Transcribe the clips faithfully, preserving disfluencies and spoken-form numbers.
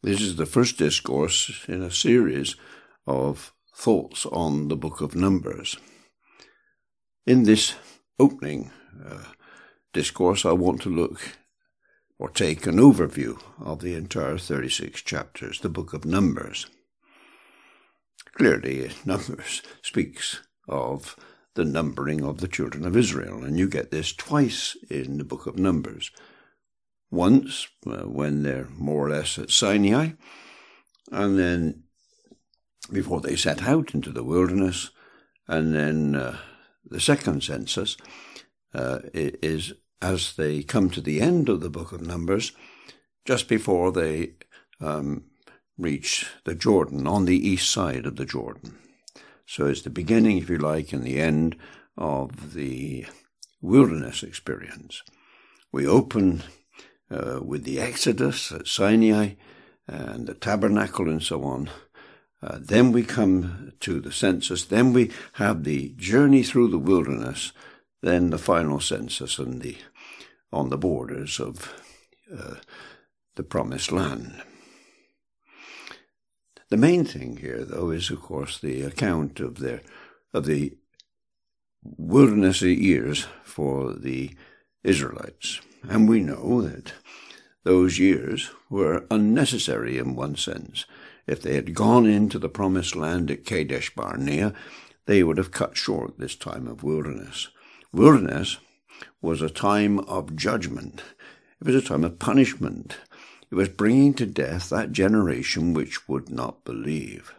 This is the first discourse in a series of thoughts on the book of Numbers. In this opening uh, discourse, I want to look or take an overview of the entire thirty-six chapters, the book of Numbers. Clearly, Numbers speaks of the numbering of the children of Israel, and you get this twice in the book of Numbers. Once, uh, when they're more or less at Sinai, and then before they set out into the wilderness, and then uh, the second census uh, is as they come to the end of the book of Numbers, just before they um, reach the Jordan, on the east side of the Jordan. So it's the beginning, if you like, and the end of the wilderness experience. We open uh, with the Exodus at Sinai and the tabernacle and so on. Uh, then we come to the census. Then we have the journey through the wilderness. Then the final census and the on the borders of uh, the promised land. The main thing here, though, is of course the account of their of the wilderness years for the Israelites, and we know that those years were unnecessary in one sense. If they had gone into the promised land at Kadesh Barnea, they would have cut short this time of wilderness. Wilderness was a time of judgment. It was a time of punishment. It was bringing to death that generation which would not believe.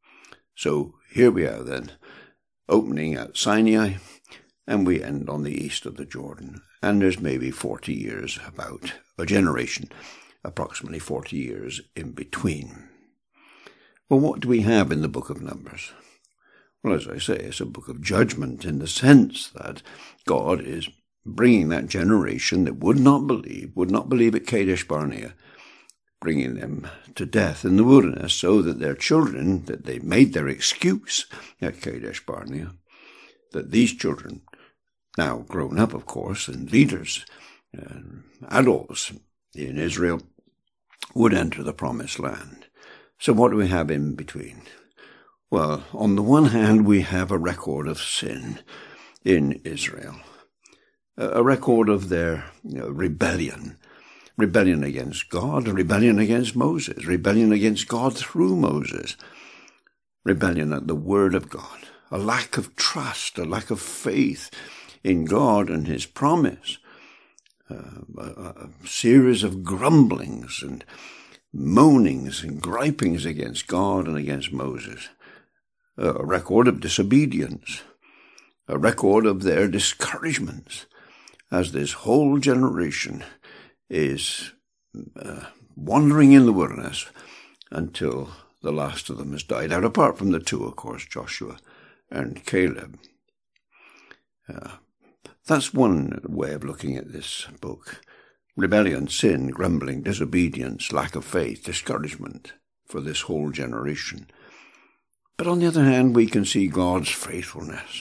So here we are then, opening at Sinai, and we end on the east of the Jordan. And there's maybe forty years, about a generation, approximately forty years in between. Well, what do we have in the book of Numbers? Well, as I say, it's a book of judgment in the sense that God is bringing that generation that would not believe, would not believe at Kadesh Barnea, bringing them to death in the wilderness so that their children, that they made their excuse at Kadesh Barnea, that these children, now grown up, of course, and leaders, and adults in Israel, would enter the promised land. So what do we have in between? Well, on the one hand, we have a record of sin in Israel, a record of their you know, rebellion, rebellion against God, rebellion against Moses, rebellion against God through Moses, rebellion at the word of God, a lack of trust, a lack of faith in God and his promise, uh, a, a series of grumblings and moanings and gripings against God and against Moses, a record of disobedience, a record of their discouragements, as this whole generation is uh, wandering in the wilderness until the last of them has died out, apart from the two, of course, Joshua and Caleb. Uh, that's one way of looking at this book. Rebellion, sin, grumbling, disobedience, lack of faith, discouragement for this whole generation. But on the other hand, we can see God's faithfulness,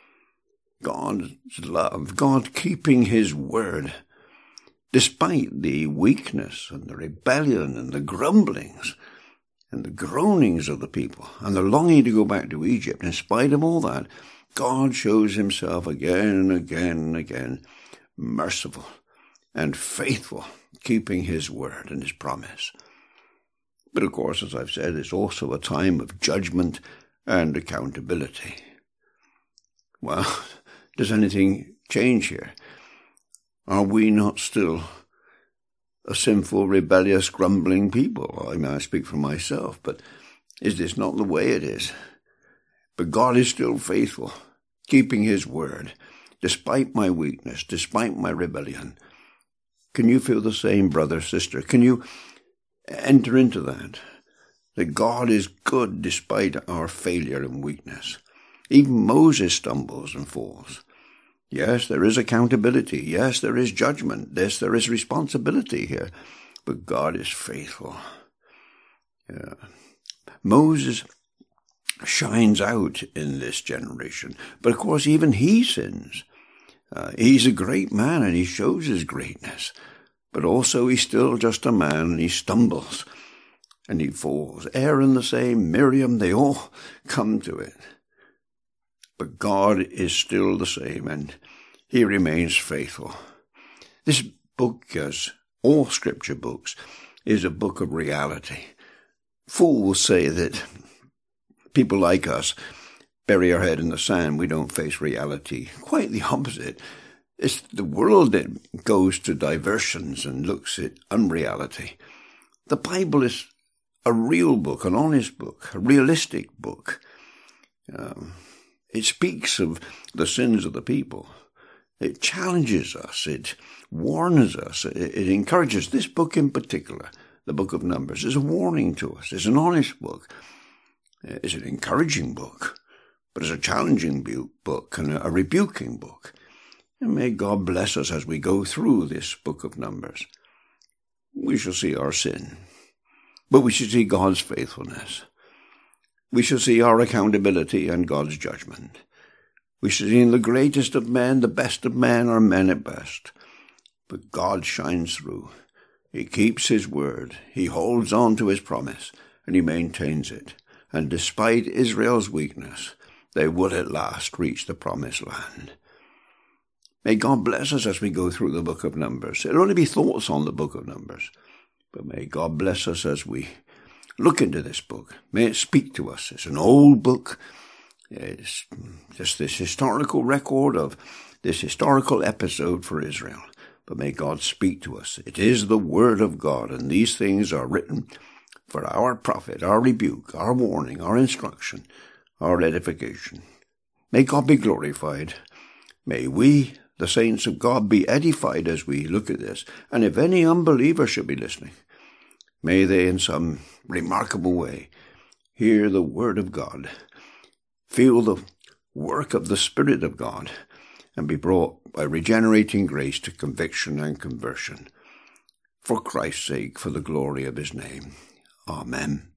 God's love, God keeping his word, despite the weakness and the rebellion and the grumblings and the groanings of the people and the longing to go back to Egypt. In spite of all that, God shows himself again and again and again merciful and faithful, keeping his word and his promise. But of course, as I've said, it's also a time of judgment and accountability. Well, does anything change here? Are we not still a sinful, rebellious, grumbling people? I mean, I speak for myself, but is this not the way it is? But God is still faithful, keeping his word, despite my weakness, despite my rebellion. Can you feel the same, brother, sister? Can you enter into that? That God is good despite our failure and weakness. Even Moses stumbles and falls. Yes, there is accountability. Yes, there is judgment. Yes, there is responsibility here. But God is faithful. Yeah. Moses shines out in this generation. But of course, even he sins. Uh, he's a great man and he shows his greatness. But also he's still just a man and he stumbles. and he falls. Aaron the same, Miriam, they all come to it. But God is still the same, and he remains faithful. This book, as all scripture books, is a book of reality. Fools say that people like us bury our head in the sand. We don't face reality. Quite the opposite. It's the world that goes to diversions and looks at unreality. The Bible is a real book, an honest book, a realistic book. Um, it speaks of the sins of the people. It challenges us. It warns us. It, it encourages. This book in particular, the book of Numbers, is a warning to us. It's an honest book. It's an encouraging book, but it's a challenging book and a rebuking book. And may God bless us as we go through this book of Numbers. We shall see our sin, but we shall see God's faithfulness. We shall see our accountability and God's judgment. We shall see in the greatest of men, the best of men are men at best. But God shines through. He keeps his word. He holds on to his promise, and he maintains it. And despite Israel's weakness, they will at last reach the promised land. May God bless us as we go through the book of Numbers. It'll only be thoughts on the book of Numbers. But may God bless us as we look into this book. May it speak to us. It's an old book. It's just this historical record of this historical episode for Israel. But may God speak to us. It is the word of God, and these things are written for our profit, our rebuke, our warning, our instruction, our edification. May God be glorified. May we, the saints of God, be edified as we look at this. And if any unbeliever should be listening, may they in some remarkable way hear the word of God, feel the work of the Spirit of God, and be brought by regenerating grace to conviction and conversion. For Christ's sake, for the glory of his name. Amen.